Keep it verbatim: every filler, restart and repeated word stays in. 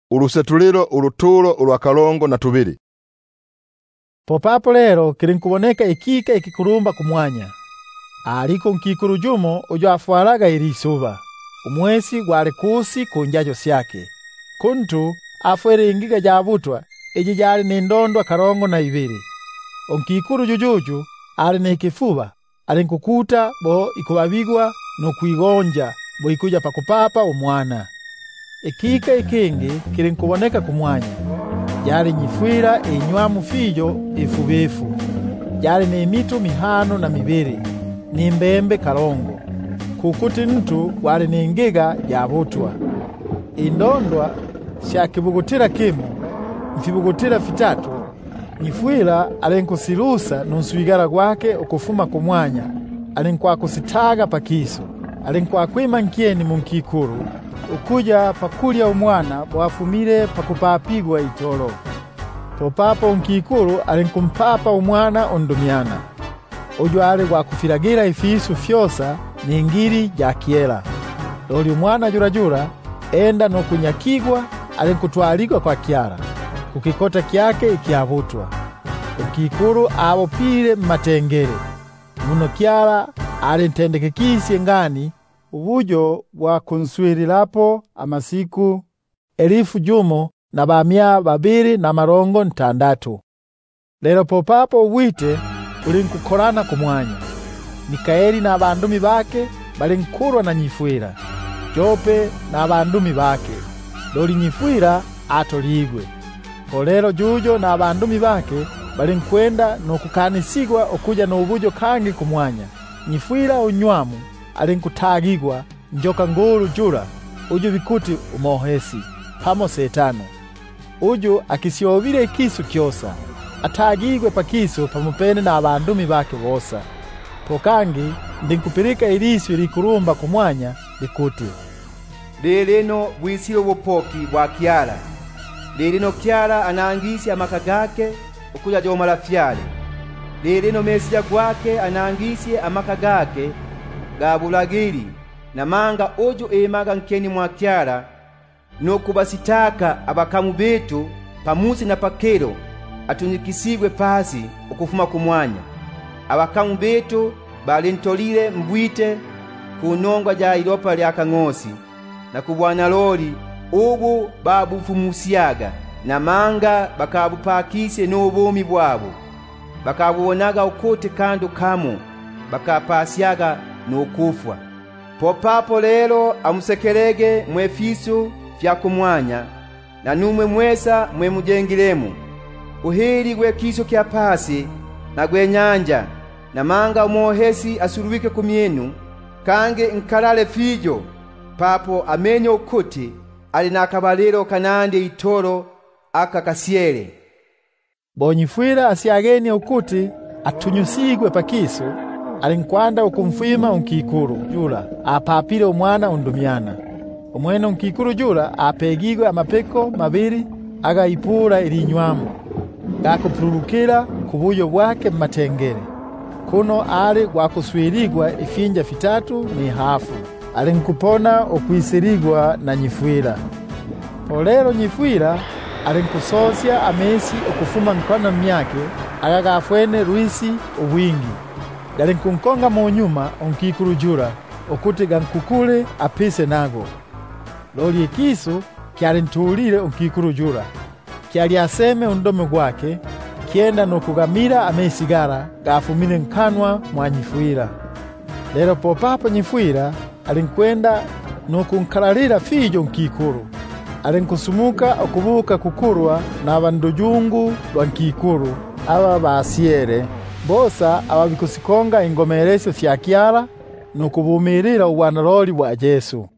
Urusetuliro uruturo urwakarongo na tubiri. Popapo lero kilinkuboneka ikika ikikurumba kumwanya. Aliko nkikuru jumo ujo afwaraga ilisuba. Umwesi gwali kusi kunjajo syake. Kuntu afwere ingiga jabutwa eji jali nindondwa karongo na ibiri. Onkikuru jujuju ali nekifuba alinkukuta bo ikubabigwa no kwigonja bo ikuja pakupapa umwana. Ikika ikingi kilinkuboneka kumwanya. Yali nyifwira enywamu fijo efubefu. Yali ne mitu mihano na mibiri. Nimbembe karongo. Kukuti ntu wali ningiga jabutwa. Indondwa shakibugutira kimu. Mfibugutira fitatu. Nyifwira alinkusirusa nunsuigara gwake okufuma kumwanya. Alinkwa kusitaga pakiso. Alinkwa kwima nkieni munkikuru. Ukuja pakulya umwana bwafumire pakupapigwa itolo. Popapo unkikuru alinkumpapa umwana ondumiana. Ujo ali wakufiragira ifisu fyosa ningiri jakiela. Loli umwana jura jura enda no kunyakigwa alinkutwaligwa kwa kiara. Kukikota kyake ikiabutwa. Unkikuru abo pile matengere. Muno kiara alintendeke kisi ngani ubujo bwa kunswirilapo amasiku elifu jumo na bamia babiri na marongo ntandatu. Lero popapo uwite ulinkukorana kumwanya. Mikaeli na abandumi bake balinkurwa na nyifwira. Jope na abandumi bake. Loli nyifwira atoligwe. Polero jujo na abandumi bake balinkwenda no kukanisigwa okuja no ubujo kangi kumwanya. Nyifwira unywamu alinkutagigwa njoka nguru jura uju bikuti umohesi pamo setano. Uju akisiobire kisu kyosa atagigwe pakiso pamupene na abandumi bake bosa. Pokangi ndinkupirika iliswi likurumba kumwanya bikuti leleno bwisiro bupoki bwa kiara. Leleno kiara anangisi amaka gake okuja jomala fyale. Leleno mesija gwake anangisi amaka gake gabulagiri na manga ojo emaga nkeni mwa kiara no kubasitaka abakamu betu pamusi na pakero atunyikisibwe pasi okufuma kumwanya. Abakamu betu balintolire mbwite kunongwa ja ilopa lya kangosi na kubwana lori ubu babufumusiaga na manga bakabupakise n'obumi bwabo bakabuonaga okote kando kamo bakapasiaga n'okufwa. Popapo lero amusekerege mwefisu fya kumwanya na numwe mwesa mwe mujengilemu uhiri gwe kiso kya pasi na gwe nyanja na manga umohesi asurubike kumyenu kange nkalale fijo papo amenyo ukuti ali na kabalero kanande itoro aka kasiere. Bonyifwira asiageni ukuti atunyusigwe pakiso alinkwanda ukumfima unkikuru jura apapire umwana undumiana. Umwene unkikuru jura apegigwe amapeko mabiri agaipura ilinywamu gakupurukira kubuyo bwake matengere. Kuno ali wakuswirigwa ifinja fitatu ni hafu. Alinkupona okwisirigwa na nyifwira. Polero nyifwira alinkusosya amesi okufuma nkwana myake agagafwene ruisi ubwingi. Galinkunkonga mu nyuma onkikuru jura okuti gankukule apise nago. Loli ekiso kyalintulire onkikuru jura. Kyali aseme undome gwake kienda no kugamira amesigara gafumine nkanwa mwa nyifwira. Lero popapo nyifwira alinkwenda no kunkalalira fijo nkikuru. Alinkusumuka okubuka kukurwa na bandujungu lwa nkikuru aba basiere bosa ababikusikonga ingomeresyo fya kiara no kubumirira ubwanaroli bwa Yesu.